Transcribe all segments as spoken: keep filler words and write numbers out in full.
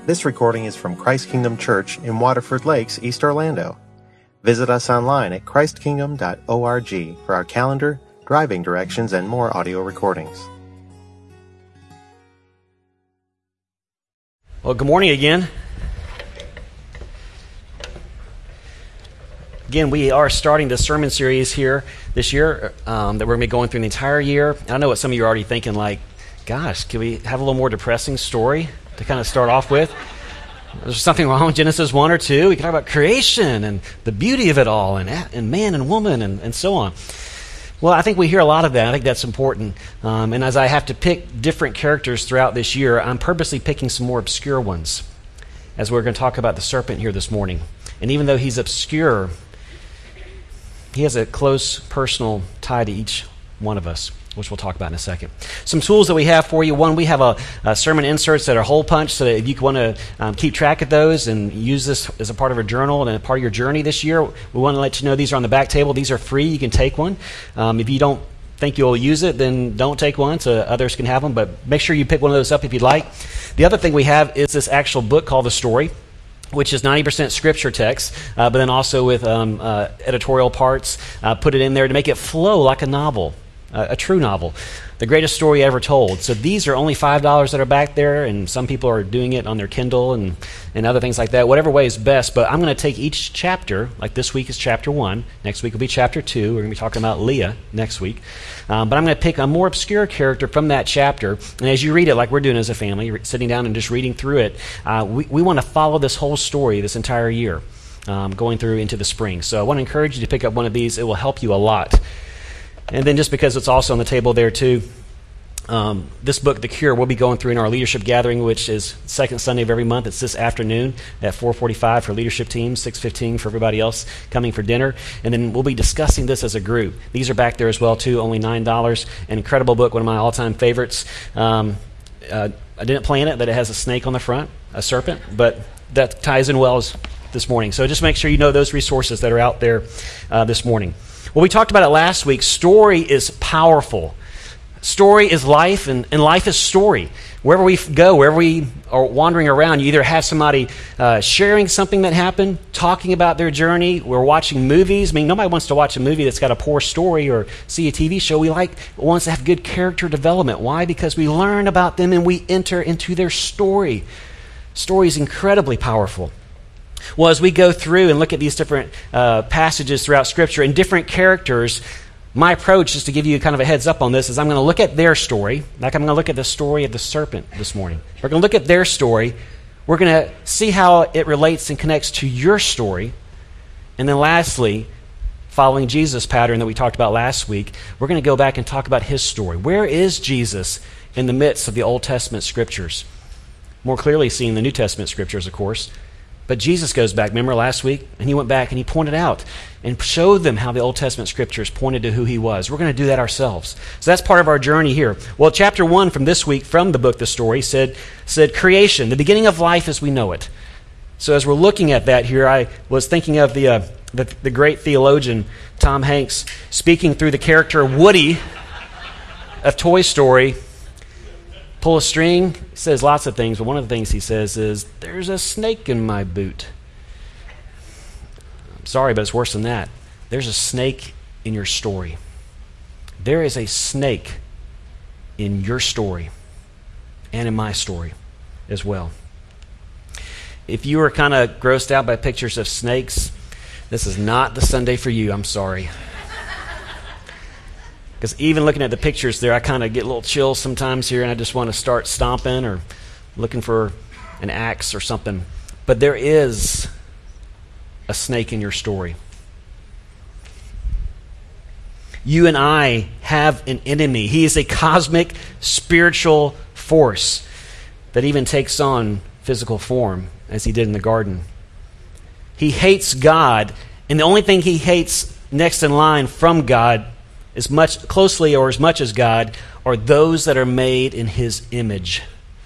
This recording is from Christ Kingdom Church in Waterford Lakes, East Orlando. Visit us online at christ kingdom dot org for our calendar, driving directions, and more audio recordings. Well, good morning again. Again, we are starting the sermon series here this year um, that we're going to be going through the entire year. I know what some of you are already thinking, like, gosh, can we have a little more depressing story to kind of start off with? There's something wrong with Genesis one or two. We can talk about creation and the beauty of it all, and, and man and woman and, and so on. Well, I think we hear a lot of that. I think that's important. Um, and as I have to pick different characters throughout this year, I'm purposely picking some more obscure ones, as we're going to talk about the serpent here this morning. And even though he's obscure, he has a close personal tie to each one of us, which we'll talk about in a second. Some tools that we have for you. One, we have a, a sermon inserts that are hole punch, so that if you want to um, keep track of those and use this as a part of a journal and a part of your journey this year, we want to let you know these are on the back table. These are free. You can take one. Um, if you don't think you'll use it, then don't take one so others can have them, but make sure you pick one of those up if you'd like. The other thing we have is this actual book called The Story, which is ninety percent scripture text, uh, but then also with um, uh, editorial parts. Uh, put it in there to make it flow like a novel. A true novel, the greatest story ever told. So these are only five dollars that are back there, and some people are doing it on their Kindle and, and other things like that, whatever way is best. But I'm going to take each chapter, like this week is chapter one, next week will be chapter two, we're going to be talking about Leah next week. Um, but I'm going to pick a more obscure character from that chapter, and as you read it, like we're doing as a family, sitting down and just reading through it, uh, we, we want to follow this whole story this entire year, um, going through into the spring. So I want to encourage you to pick up one of these. It will help you a lot. And then just because it's also on the table there too, um, this book, The Cure, we'll be going through in our leadership gathering, which is second Sunday of every month. It's this afternoon at four forty-five for leadership team, six fifteen for everybody else coming for dinner. And then we'll be discussing this as a group. These are back there as well too, only nine dollars. An incredible book, one of my all-time favorites. Um, uh, I didn't plan it that it has a snake on the front, a serpent, but that ties in well as this morning. So just make sure you know those resources that are out there uh, this morning. Well, we talked about it last week. Story is powerful. Story is life, and, and life is story. Wherever we go, wherever we are wandering around, you either have somebody uh, sharing something that happened, talking about their journey. We're watching movies. I mean, nobody wants to watch a movie that's got a poor story or see a T V show. We like wants to have good character development. Why? Because we learn about them and we enter into their story. Story is incredibly powerful. Well, as we go through and look at these different uh, passages throughout Scripture and different characters, my approach is to give you kind of a heads up on this, is I'm going to look at their story, like I'm going to look at the story of the serpent this morning. We're going to look at their story. We're going to see how it relates and connects to your story. And then lastly, following Jesus' pattern that we talked about last week, we're going to go back and talk about his story. Where is Jesus in the midst of the Old Testament Scriptures? More clearly seen in the New Testament Scriptures, of course. But Jesus goes back, remember last week? And he went back and he pointed out and showed them how the Old Testament Scriptures pointed to who he was. We're going to do that ourselves. So that's part of our journey here. Well, chapter one from this week, from the book The Story, said, said creation, the beginning of life as we know it. So as we're looking at that here, I was thinking of the, uh, the, the great theologian Tom Hanks speaking through the character Woody of Toy Story. Pull a string, he says lots of things, but one of the things he says is, there's a snake in my boot. I'm sorry, but it's worse than that. There's a snake in your story. There is a snake in your story and in my story as well. If you are kind of grossed out by pictures of snakes, this is not the Sunday for you, I'm sorry. Because even looking at the pictures there, I kind of get a little chills sometimes here, and I just want to start stomping or looking for an axe or something. But there is a snake in your story. You and I have an enemy. He is a cosmic, spiritual force that even takes on physical form, as he did in the garden. He hates God, and the only thing he hates next in line from God, as much closely or as much as God, are those that are made in his image,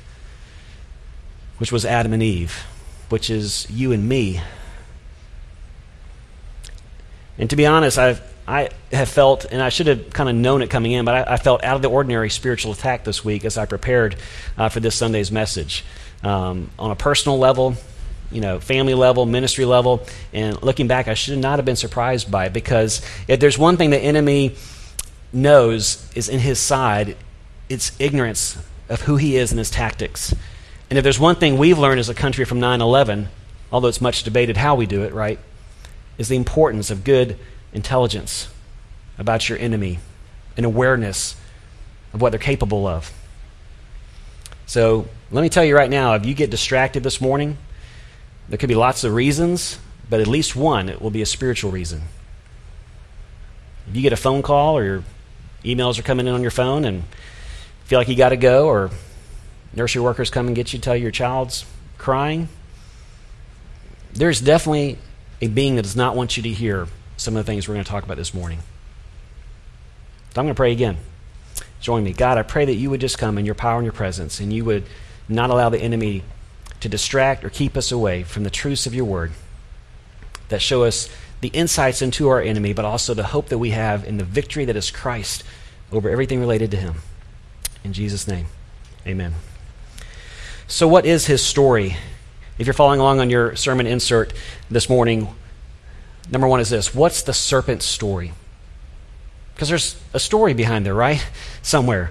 which was Adam and Eve, which is you and me. And to be honest, I've I have felt, and I should have kind of known it coming in, but I, I felt out of the ordinary spiritual attack this week as I prepared uh, for this Sunday's message. Um, on a personal level, you know, family level, ministry level, and looking back, I should not have been surprised by it, because if there's one thing the enemy knows is in his side, it's ignorance of who he is and his tactics. And if there's one thing we've learned as a country from nine eleven, although it's much debated how we do it, right, is the importance of good intelligence about your enemy and awareness of what they're capable of. So let me tell you right now, if you get distracted this morning, there could be lots of reasons, but at least one, it will be a spiritual reason. If you get a phone call or your emails are coming in on your phone and feel like you got to go, or nursery workers come and get you, tell you your child's crying, there's definitely a being that does not want you to hear some of the things we're going to talk about this morning. So I'm going to pray again. Join me. God, I pray that you would just come in your power and your presence, and you would not allow the enemy to distract or keep us away from the truths of your word that show us the insights into our enemy, but also the hope that we have in the victory that is Christ over everything related to him. In Jesus' name, amen. So what is his story? If you're following along on your sermon insert this morning, number one is this: what's the serpent's story? Because there's a story behind there, right? Somewhere.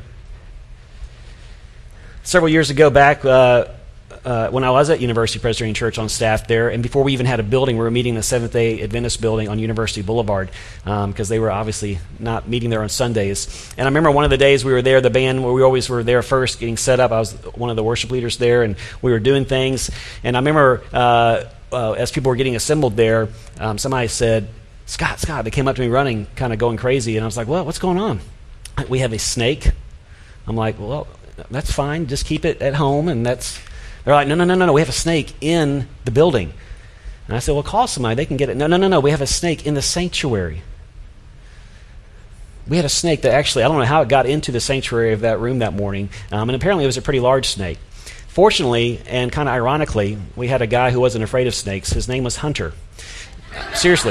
Several years ago back, uh, uh, when I was at University Presbyterian Church on staff there, and before we even had a building, we were meeting in the Seventh-day Adventist building on University Boulevard, um, because they were obviously not meeting there on Sundays. And I remember one of the days we were there, the band, where we always were there first, getting set up. I was one of the worship leaders there, and we were doing things. And I remember uh, uh, as people were getting assembled there, um, somebody said, Scott, Scott, they came up to me running, kind of going crazy, and I was like, well, what's going on? We have a snake. I'm like, well, that's fine, just keep it at home, and that's... They're like, no, no, no, no, no, we have a snake in the building. And I said, well, call somebody, they can get it. No, no, no, no, we have a snake in the sanctuary. We had a snake that actually, I don't know how it got into the sanctuary of that room that morning, um, and apparently it was a pretty large snake. Fortunately, and kind of ironically, we had a guy who wasn't afraid of snakes. His name was Hunter. Seriously.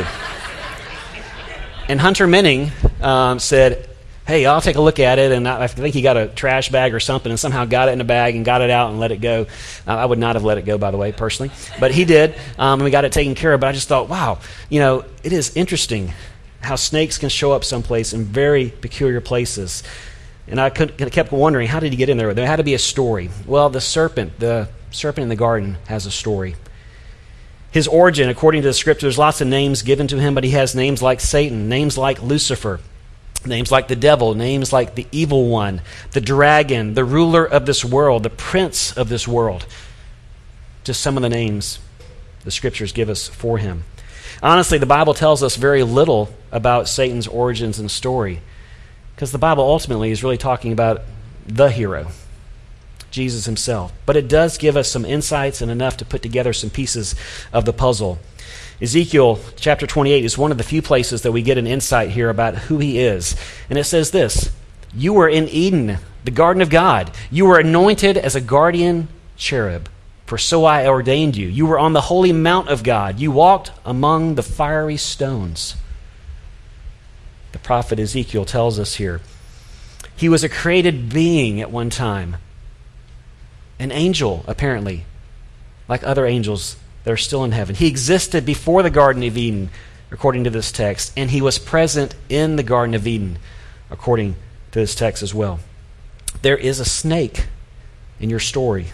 And Hunter Menning um, said, hey, I'll take a look at it, and I think he got a trash bag or something and somehow got it in a bag and got it out and let it go. Uh, I would not have let it go, by the way, personally. But he did, um, and we got it taken care of. But I just thought, wow, you know, it is interesting how snakes can show up someplace in very peculiar places. And I could, kept wondering, how did he get in there? There had to be a story. Well, the serpent, the serpent in the garden has a story. His origin, according to the scripture, there's lots of names given to him, but he has names like Satan, names like Lucifer, names like the devil, names like the evil one, the dragon, the ruler of this world, the prince of this world. Just some of the names the scriptures give us for him. Honestly, the Bible tells us very little about Satan's origins and story, because the Bible ultimately is really talking about the hero, Jesus himself. But it does give us some insights and enough to put together some pieces of the puzzle. Ezekiel chapter twenty-eight is one of the few places that we get an insight here about who he is. And it says this: you were in Eden, the garden of God. You were anointed as a guardian cherub, for so I ordained you. You were on the holy mount of God. You walked among the fiery stones. The prophet Ezekiel tells us here, he was a created being at one time. An angel, apparently, like other angels that are still in heaven. He existed before the Garden of Eden, according to this text, and he was present in the Garden of Eden, according to this text as well. There is a snake in your story.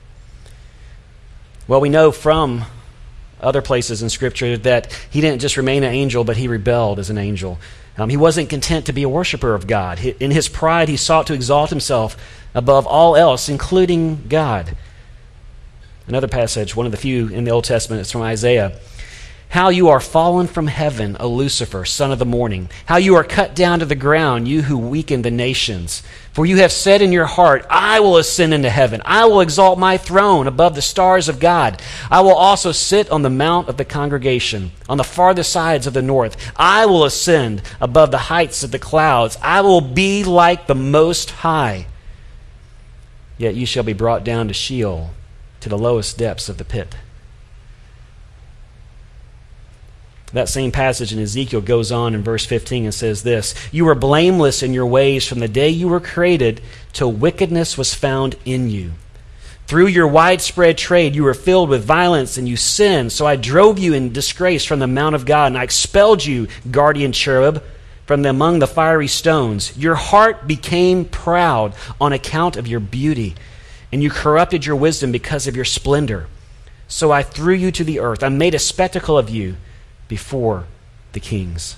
Well, we know from other places in Scripture that he didn't just remain an angel, but he rebelled as an angel. Um, he wasn't content to be a worshiper of God. He, in his pride, he sought to exalt himself above all else, including God. Another passage, one of the few in the Old Testament, is from Isaiah. How you are fallen from heaven, O Lucifer, son of the morning. How you are cut down to the ground, you who weaken the nations. For you have said in your heart, I will ascend into heaven. I will exalt my throne above the stars of God. I will also sit on the mount of the congregation, on the farthest sides of the north. I will ascend above the heights of the clouds. I will be like the Most High. Yet you shall be brought down to Sheol, to the lowest depths of the pit. That same passage in Ezekiel goes on in verse fifteen and says this, "You were blameless in your ways from the day you were created till wickedness was found in you. Through your widespread trade you were filled with violence and you sinned, so I drove you in disgrace from the mount of God, and I expelled you, guardian cherub, from the, among the fiery stones. Your heart became proud on account of your beauty, and you corrupted your wisdom because of your splendor. So I threw you to the earth. I made a spectacle of you before the kings."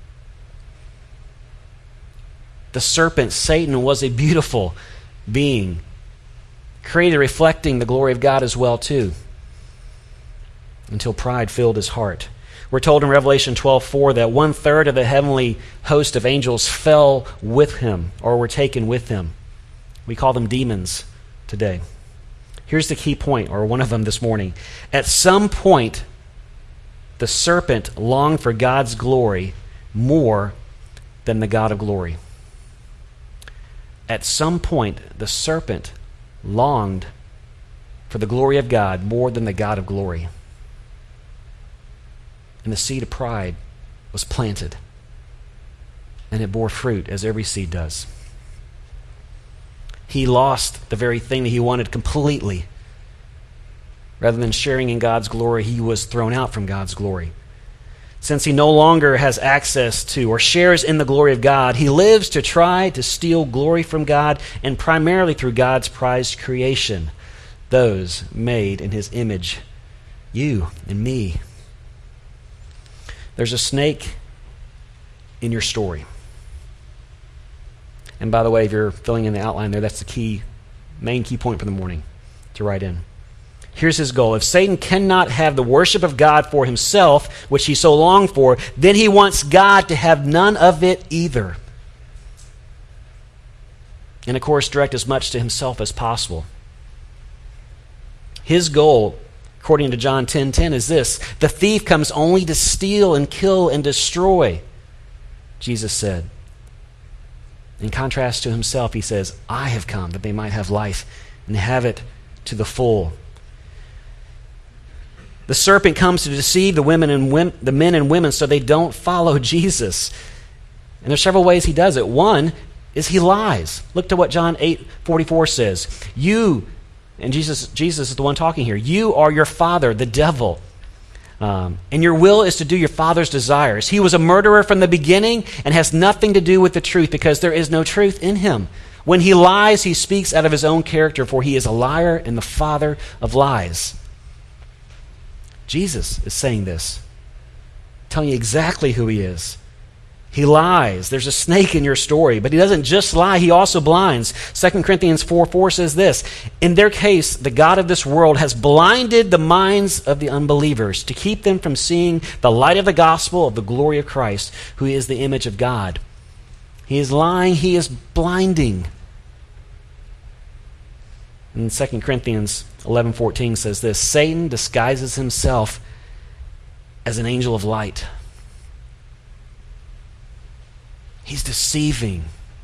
The serpent, Satan, was a beautiful being, created reflecting the glory of God as well too, until pride filled his heart. We're told in Revelation twelve four that one-third of the heavenly host of angels fell with him or were taken with him. We call them demons today. Here's the key point, or one of them this morning. At some point, the serpent longed for God's glory more than the God of glory. At some point, the serpent longed for the glory of God more than the God of glory. And the seed of pride was planted, and it bore fruit, as every seed does. He lost the very thing that he wanted completely. Rather than sharing in God's glory, he was thrown out from God's glory. Since he no longer has access to or shares in the glory of God, he lives to try to steal glory from God, and primarily through God's prized creation, those made in his image, you and me. There's a snake in your story. And by the way, if you're filling in the outline there, that's the key, main key point for the morning to write in. Here's his goal. If Satan cannot have the worship of God for himself, which he so longed for, then he wants God to have none of it either. And of course, direct as much to himself as possible. His goal, according to John ten ten, is this: the thief comes only to steal and kill and destroy, Jesus said. In contrast to himself, he says, I have come that they might have life and have it to the full. The serpent comes to deceive the women and women, the men and women so they don't follow Jesus. And there's several ways he does it. One is he lies. Look to what John eight forty-four says. You, and Jesus, Jesus is the one talking here, you are your father, the devil. Um, and your will is to do your father's desires. He was a murderer from the beginning and has nothing to do with the truth because there is no truth in him. When he lies, he speaks out of his own character, for he is a liar and the father of lies. Jesus is saying this, telling you exactly who he is. He lies. There's a snake in your story, but he doesn't just lie, he also blinds. Second Corinthians four four says this, in their case, the God of this world has blinded the minds of the unbelievers to keep them from seeing the light of the gospel of the glory of Christ, who is the image of God. He is lying, he is blinding. And Second Corinthians eleven fourteen says this, Satan disguises himself as an angel of light. He's deceiving.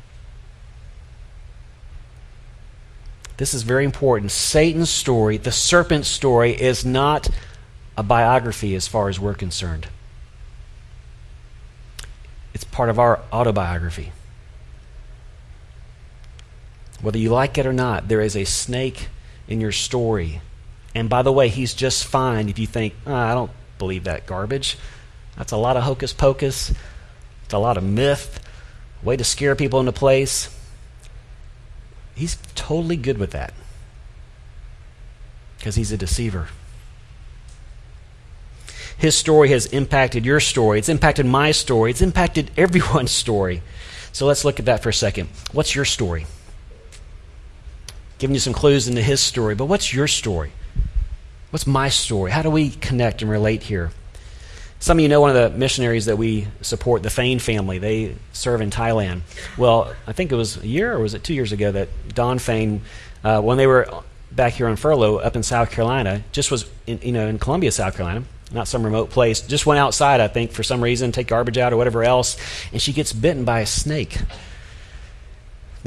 This is very important. Satan's story, the serpent's story, is not a biography as far as we're concerned. It's part of our autobiography. Whether you like it or not, there is a snake in your story. And by the way, he's just fine if you think, oh, I don't believe that garbage. That's a lot of hocus pocus. It's a lot of myth. Way to scare people into place. He's totally good with that because he's a deceiver. His story has impacted your story. It's impacted my story. It's impacted everyone's story. So let's look at that for a second. What's your story? Giving you some clues into his story, but what's your story? What's my story? How do we connect and relate here? Some of you know one of the missionaries that we support, the Fain family. They serve in Thailand. Well, I think it was a year or was it two years ago that Don Fain, uh, when they were back here on furlough up in South Carolina, just was in, you know in Columbia, South Carolina, not some remote place, just went outside, I think, for some reason, take garbage out or whatever else, and she gets bitten by a snake. Now,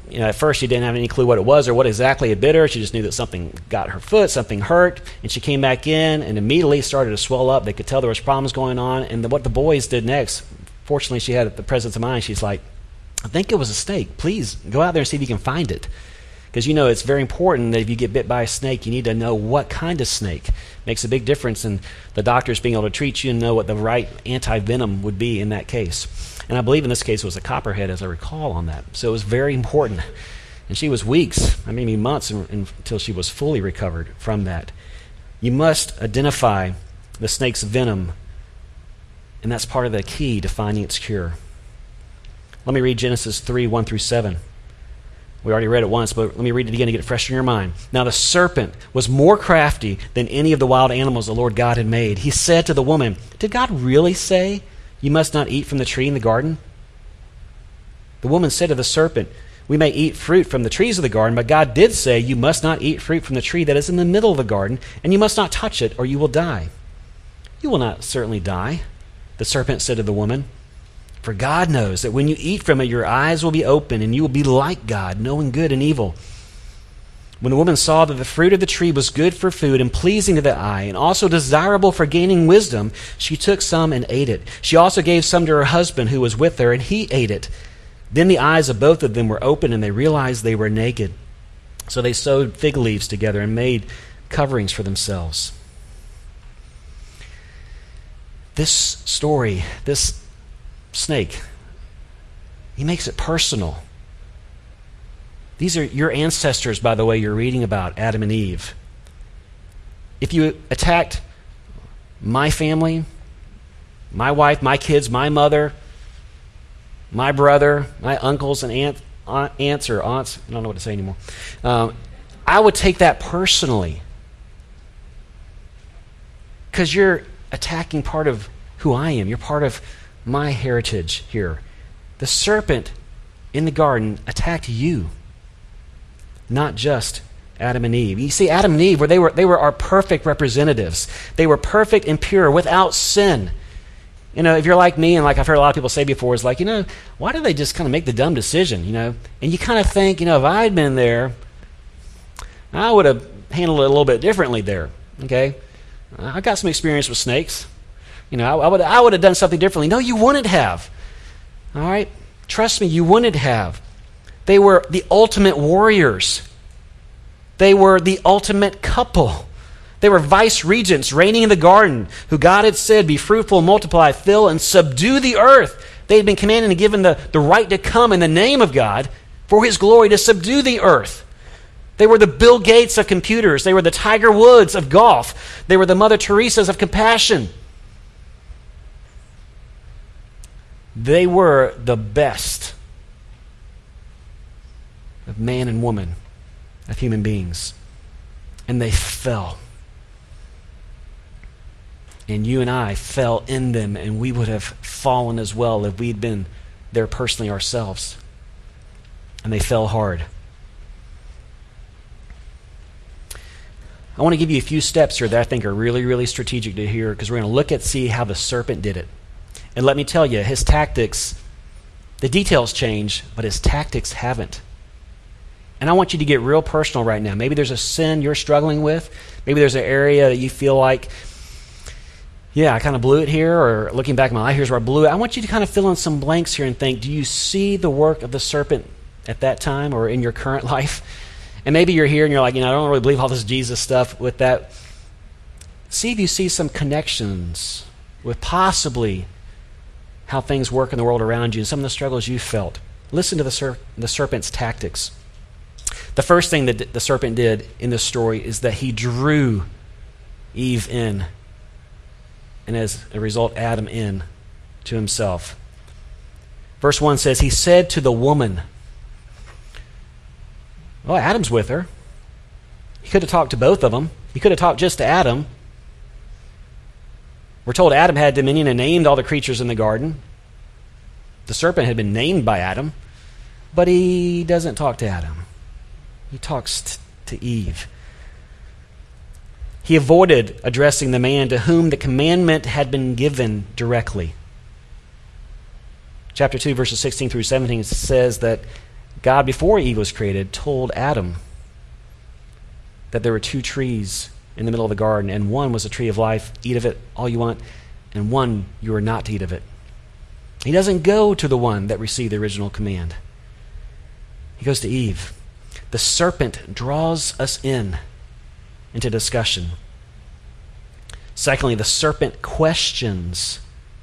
you know, at first she didn't have any clue what it was or what exactly had bit her. She just knew that something got her foot, something hurt, and she came back in and immediately started to swell up. They could tell there was problems going on, and the, what the boys did next, fortunately she had the presence of mind. She's like, I think it was a snake. Please go out there and see if you can find it. Because, you know, it's very important that if you get bit by a snake, you need to know what kind of snake. Makes a big difference in the doctors being able to treat you and know what the right anti-venom would be in that case. And I believe in this case it was a copperhead, as I recall, on that. So it was very important. And she was weeks, I mean months, in, in, until she was fully recovered from that. You must identify the snake's venom, and that's part of the key to finding its cure. Let me read Genesis three, one through seven. We already read it once, but let me read it again to get it fresh in your mind. Now the serpent was more crafty than any of the wild animals the Lord God had made. He said to the woman, did God really say, you must not eat from the tree in the garden? The woman said to the serpent, we may eat fruit from the trees of the garden, but God did say, you must not eat fruit from the tree that is in the middle of the garden, and you must not touch it, or you will die. You will not certainly die, the serpent said to the woman. For God knows that when you eat from it, your eyes will be open, and you will be like God, knowing good and evil. When the woman saw that the fruit of the tree was good for food and pleasing to the eye, and also desirable for gaining wisdom, she took some and ate it. She also gave some to her husband who was with her, and he ate it. Then the eyes of both of them were open, and they realized they were naked. So they sewed fig leaves together and made coverings for themselves. This story, this snake, he makes it personal. These are your ancestors, by the way, you're reading about, Adam and Eve. If you attacked my family, my wife, my kids, my mother, my brother, my uncles and aunt, aunt, aunts or aunts, I don't know what to say anymore, um, I would take that personally. Because you're attacking part of who I am. You're part of my heritage here. The serpent in the garden attacked you, not just Adam and Eve. You see, Adam and Eve, were they were they were our perfect representatives. They were perfect and pure, without sin. You know, if you're like me, and like I've heard a lot of people say before, is like, you know, why do they just kind of make the dumb decision, you know? And you kind of think, you know, if I'd been there, I would have handled it a little bit differently there, okay? I got some experience with snakes. You know, I, I would I would have done something differently. No, you wouldn't have. All right? Trust me, you wouldn't have. They were the ultimate warriors. They were the ultimate couple. They were vice regents reigning in the garden, who God had said, be fruitful, multiply, fill, and subdue the earth. They had been commanded and given the, the right to come in the name of God for his glory to subdue the earth. They were the Bill Gates of computers. They were the Tiger Woods of golf. They were the Mother Teresas of compassion. They were the best of man and woman, of human beings. And they fell. And you and I fell in them, and we would have fallen as well if we'd been there personally ourselves. And they fell hard. I want to give you a few steps here that I think are really, really strategic to hear, because we're going to look at, see how the serpent did it. And let me tell you, his tactics, the details change, but his tactics haven't. And I want you to get real personal right now. Maybe there's a sin you're struggling with. Maybe there's an area that you feel like, yeah, I kind of blew it here, or looking back in my life, here's where I blew it. I want you to kind of fill in some blanks here and think, do you see the work of the serpent at that time or in your current life? And maybe you're here and you're like, you know, I don't really believe all this Jesus stuff with that. See if you see some connections with possibly how things work in the world around you and some of the struggles you felt. Listen to the, ser- the serpent's tactics. The first thing that the serpent did in this story is that he drew Eve in, and as a result, Adam in to himself. Verse one says, he said to the woman, well, Adam's with her. He could have talked to both of them. He could have talked just to Adam. We're told Adam had dominion and named all the creatures in the garden. The serpent had been named by Adam, but he doesn't talk to Adam. He talks t- to Eve. He avoided addressing the man to whom the commandment had been given directly. Chapter two, verses sixteen through seventeen says that God, before Eve was created, told Adam that there were two trees in the middle of the garden, and one was a tree of life, eat of it all you want, and one you are not to eat of it. He doesn't go to the one that received the original command. He goes to Eve. The serpent draws us in into discussion. Secondly, the serpent questions.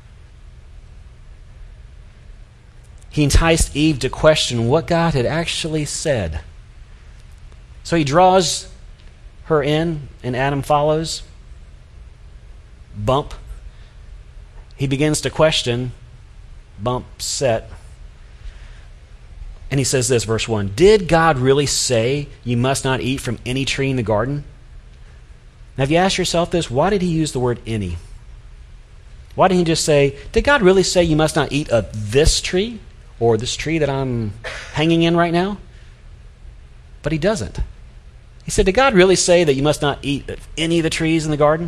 He enticed Eve to question what God had actually said. So he draws her in, and Adam follows. Bump. He begins to question. Bump, set. And he says this, verse one, did God really say you must not eat from any tree in the garden? Now, have you asked yourself this? Why did he use the word any? Why didn't he just say, did God really say you must not eat of this tree or this tree that I'm hanging in right now? But he doesn't. He said, did God really say that you must not eat of any of the trees in the garden?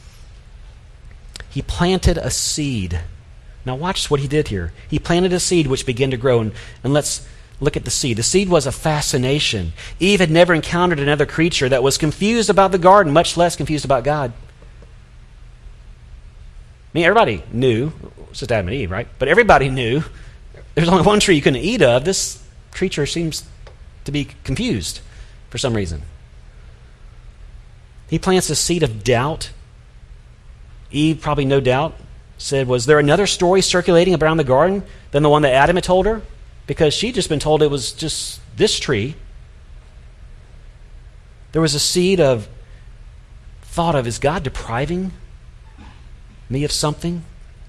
He planted a seed. Now watch what he did here. He planted a seed which began to grow, and, and let's look at the seed. The seed was a fascination. Eve had never encountered another creature that was confused about the garden, much less confused about God. I mean, everybody knew, it's just Adam and Eve, right? But everybody knew there's only one tree you couldn't eat of. This creature seems to be confused for some reason. He plants a seed of doubt. Eve, probably no doubt, said, was there another story circulating around the garden than the one that Adam had told her? Because she'd just been told it was just this tree. There was a seed of thought of, is God depriving me of something?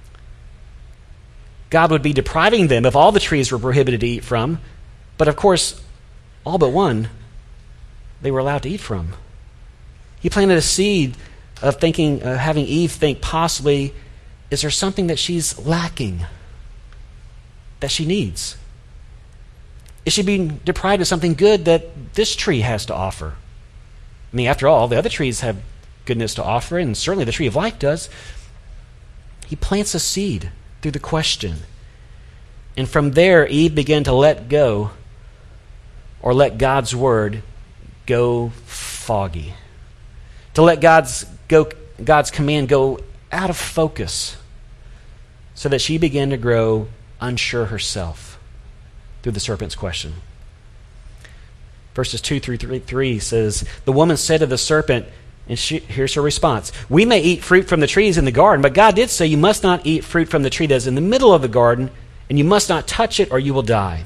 God would be depriving them if all the trees were prohibited to eat from. But of course, all but one, they were allowed to eat from. He planted a seed of thinking, uh, having Eve think possibly, is there something that she's lacking, that she needs? Is she being deprived of something good that this tree has to offer? I mean, after all, the other trees have goodness to offer, and certainly the tree of life does. He plants a seed through the question. And from there, Eve began to let go, or let God's word go foggy. To let God's go, God's command go out of focus, so that she began to grow unsure herself through the serpent's question. Verses two through three says, the woman said to the serpent, and she, here's her response, we may eat fruit from the trees in the garden, but God did say you must not eat fruit from the tree that is in the middle of the garden, and you must not touch it or you will die.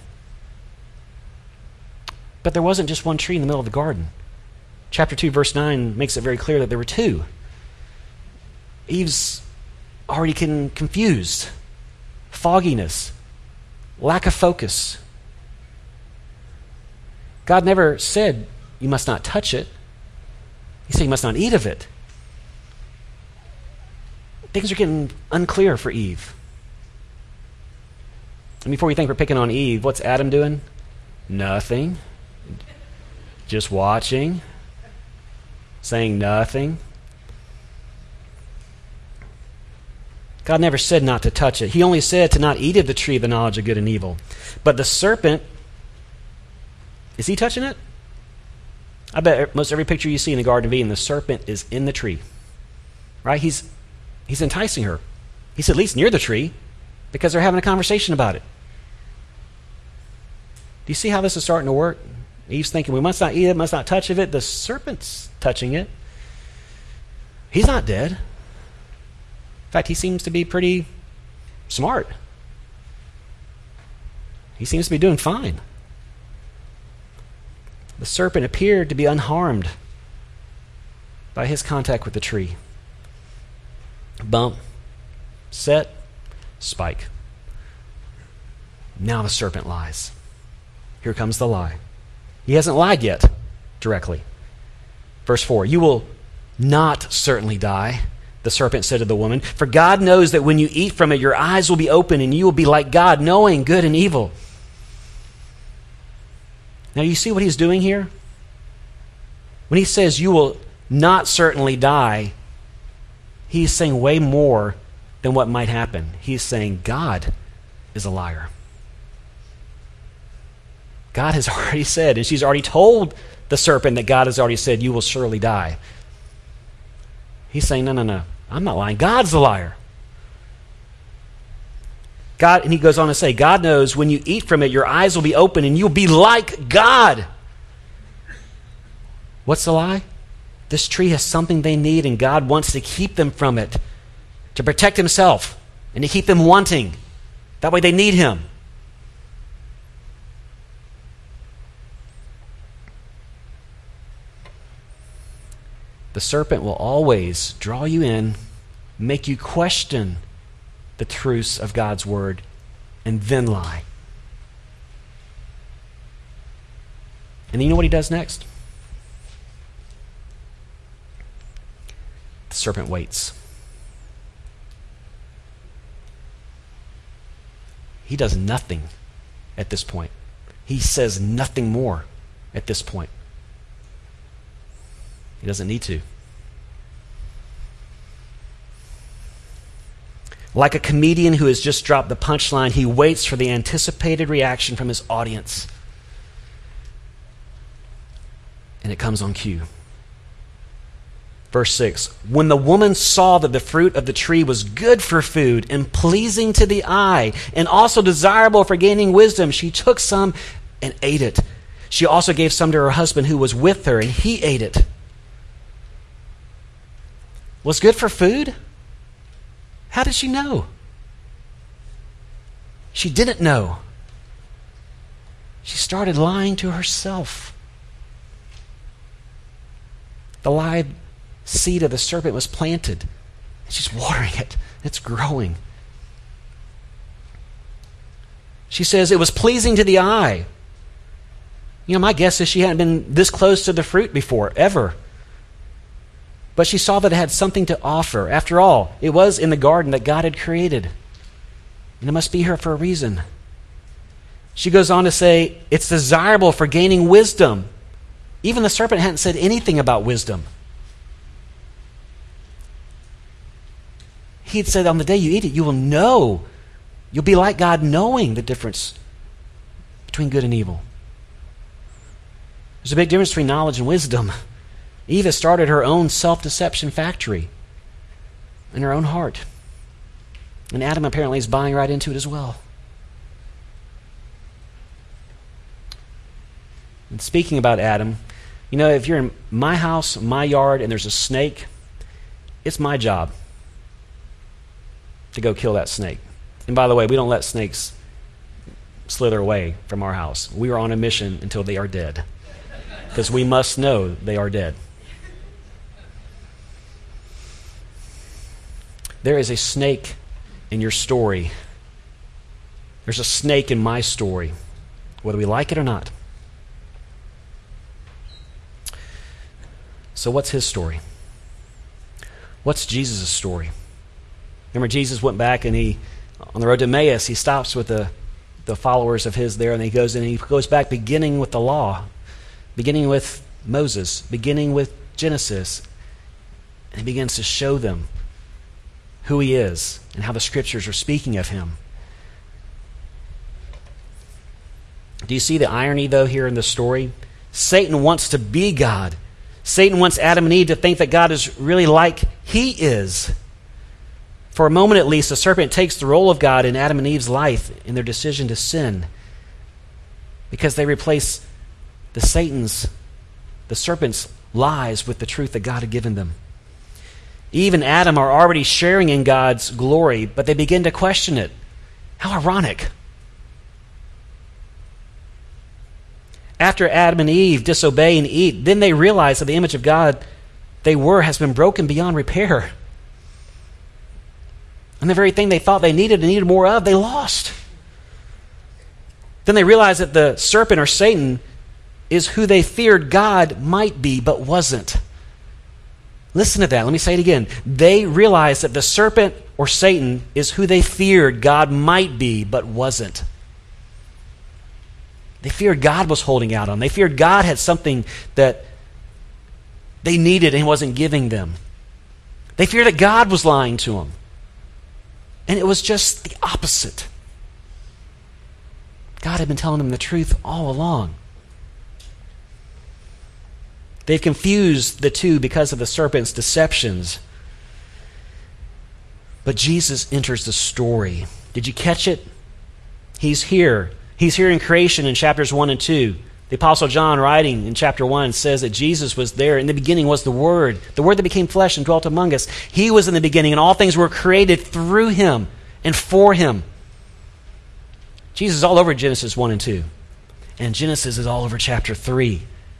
But there wasn't just one tree in the middle of the garden. Chapter two, verse nine makes it very clear that there were two. Eve's already con- confused. Fogginess. Lack of focus. God never said you must not touch it. He said you must not eat of it. Things are getting unclear for Eve. And before we think we're picking on Eve, what's Adam doing? Nothing. Just watching. Saying nothing. God never said not to touch it. He only said to not eat of the tree of the knowledge of good and evil. But the serpent, is he touching it? I bet most every picture you see in the Garden of Eden, the serpent is in the tree. Right? He's he's enticing her. He's at least near the tree because they're having a conversation about it. Do you see how this is starting to work? Eve's thinking, we must not eat it, must not touch of it. The serpent's touching it. He's not dead. In fact, he seems to be pretty smart. He seems to be doing fine. The serpent appeared to be unharmed by his contact with the tree. Bump, set, spike. Now the serpent lies. Here comes the lie. He hasn't lied yet directly. Verse four, you will not certainly die, the serpent said to the woman, for God knows that when you eat from it, your eyes will be open and you will be like God, knowing good and evil. Now, you see what he's doing here? When he says you will not certainly die, he's saying way more than what might happen. He's saying God is a liar. God has already said, and she's already told the serpent that God has already said, you will surely die. He's saying, no, no, no, I'm not lying. God's the liar. God, and he goes on to say, God knows when you eat from it, your eyes will be open and you'll be like God. What's the lie? This tree has something they need, and God wants to keep them from it, to protect himself and to keep them wanting. That way they need him. The serpent will always draw you in, make you question the truths of God's word, and then lie. And then you know what he does next? The serpent waits. He does nothing at this point. He says nothing more at this point. He doesn't need to. Like a comedian who has just dropped the punchline, he waits for the anticipated reaction from his audience. And it comes on cue. Verse six, when the woman saw that the fruit of the tree was good for food and pleasing to the eye and also desirable for gaining wisdom, she took some and ate it. She also gave some to her husband who was with her, and he ate it. Was good for food? How did she know? She didn't know. She started lying to herself. The lie seed of the serpent was planted. She's watering it. It's growing. She says it was pleasing to the eye. You know, my guess is she hadn't been this close to the fruit before, ever. But she saw that it had something to offer. After all, it was in the garden that God had created. And it must be here for a reason. She goes on to say, it's desirable for gaining wisdom. Even the serpent hadn't said anything about wisdom. He had said, on the day you eat it, you will know. You'll be like God, knowing the difference between good and evil. There's a big difference between knowledge and wisdom. Eve has started her own self-deception factory in her own heart. And Adam apparently is buying right into it as well. And speaking about Adam, you know, if you're in my house, my yard, and there's a snake, it's my job to go kill that snake. And by the way, we don't let snakes slither away from our house. We are on a mission until they are dead, because we must know they are dead. There is a snake in your story. There's a snake in my story, whether we like it or not. So what's his story? What's Jesus' story? Remember, Jesus went back and he, on the road to Emmaus, he stops with the, the followers of his there, and he goes and he goes back beginning with the law, beginning with Moses, beginning with Genesis, and he begins to show them who he is and how the scriptures are speaking of him. Do you see the irony, though, here in the story? Satan wants to be God. Satan wants Adam and Eve to think that God is really like he is. For a moment at least, the serpent takes the role of God in Adam and Eve's life in their decision to sin, because they replace the Satan's, the serpent's lies with the truth that God had given them. Eve and Adam are already sharing in God's glory, but they begin to question it. How ironic. After Adam and Eve disobey and eat, then they realize that the image of God they were has been broken beyond repair. And the very thing they thought they needed and needed more of, they lost. Then they realize that the serpent or Satan is who they feared God might be, but wasn't. Listen to that. Let me say it again. They realized that the serpent or Satan is who they feared God might be, but wasn't. They feared God was holding out on them. They feared God had something that they needed and he wasn't giving them. They feared that God was lying to them. And it was just the opposite. God had been telling them the truth all along. They've confused the two because of the serpent's deceptions. But Jesus enters the story. Did you catch it? He's here. He's here in creation in chapters one and two. The Apostle John, writing in chapter one, says that Jesus was there. In the beginning was the Word, the Word that became flesh and dwelt among us. He was in the beginning, and all things were created through Him and for Him. Jesus is all over Genesis one and two. And Genesis is all over chapter three.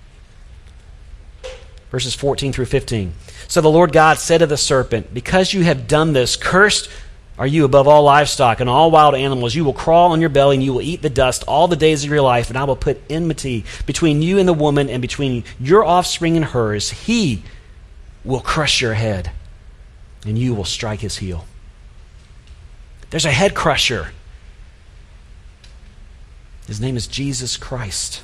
Verses fourteen through fifteen. So the Lord God said to the serpent, because you have done this, cursed are you above all livestock and all wild animals. You will crawl on your belly and you will eat the dust all the days of your life, and I will put enmity between you and the woman and between your offspring and hers. He will crush your head and you will strike his heel. There's a head crusher. His name is Jesus Christ.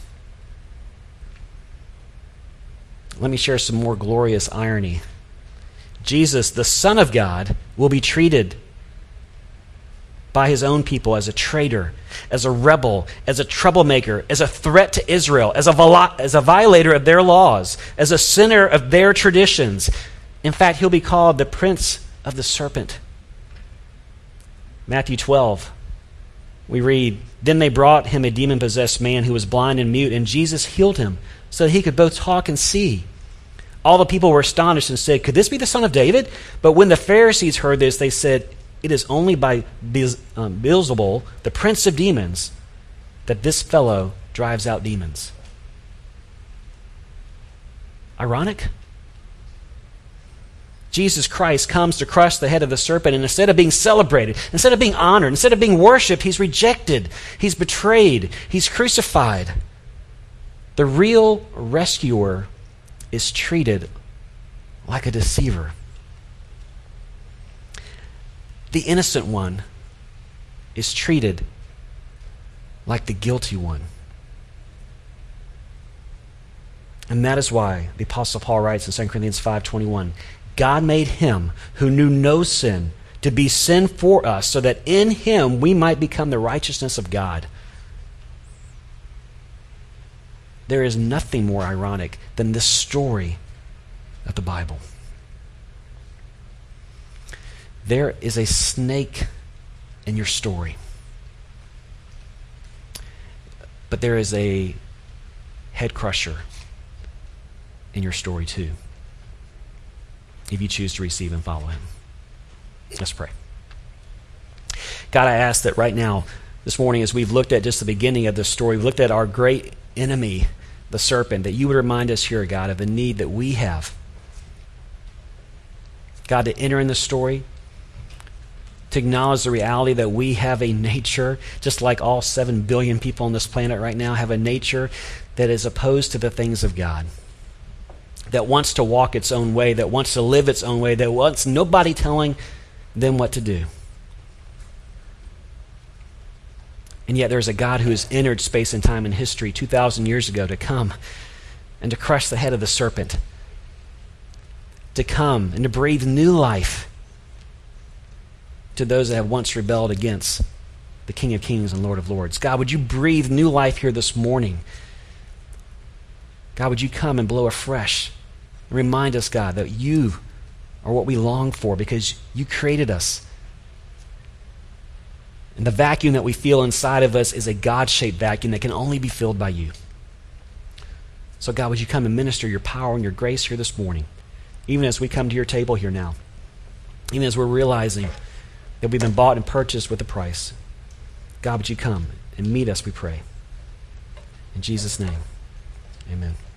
Let me share some more glorious irony. Jesus, the Son of God, will be treated by his own people as a traitor, as a rebel, as a troublemaker, as a threat to Israel, as a, viola- as a violator of their laws, as a sinner of their traditions. In fact, he'll be called the Prince of the Serpent. Matthew twelve, we read, then they brought him a demon-possessed man who was blind and mute, and Jesus healed him so that he could both talk and see. All the people were astonished and said, could this be the son of David? But when the Pharisees heard this, they said, it is only by Beelzebul, the prince of demons, that this fellow drives out demons. Ironic? Jesus Christ comes to crush the head of the serpent, and instead of being celebrated, instead of being honored, instead of being worshipped, he's rejected, he's betrayed, he's crucified. The real rescuer is treated like a deceiver. The innocent one is treated like the guilty one. And that is why the Apostle Paul writes in Second Corinthians five twenty-one, God made him who knew no sin to be sin for us, so that in him we might become the righteousness of God. There is nothing more ironic than this story of the Bible. There is a snake in your story. But there is a head crusher in your story too, if you choose to receive and follow him. Let's pray. God, I ask that right now, this morning, as we've looked at just the beginning of this story, we've looked at our great enemy, the serpent, that you would remind us here, God, of the need that we have. God, to enter in the story, to acknowledge the reality that we have a nature, just like all seven billion people on this planet right now have a nature that is opposed to the things of God, that wants to walk its own way, that wants to live its own way, that wants nobody telling them what to do. And yet there's a God who has entered space and time and history two thousand years ago to come and to crush the head of the serpent, to come and to breathe new life to those that have once rebelled against the King of Kings and Lord of Lords. God, would you breathe new life here this morning? God, would you come and blow afresh and remind us, God, that you are what we long for because you created us. And the vacuum that we feel inside of us is a God-shaped vacuum that can only be filled by you. So God, would you come and minister your power and your grace here this morning, even as we come to your table here now, even as we're realizing that we've been bought and purchased with a price. God, would you come and meet us, we pray. In Jesus' name, amen.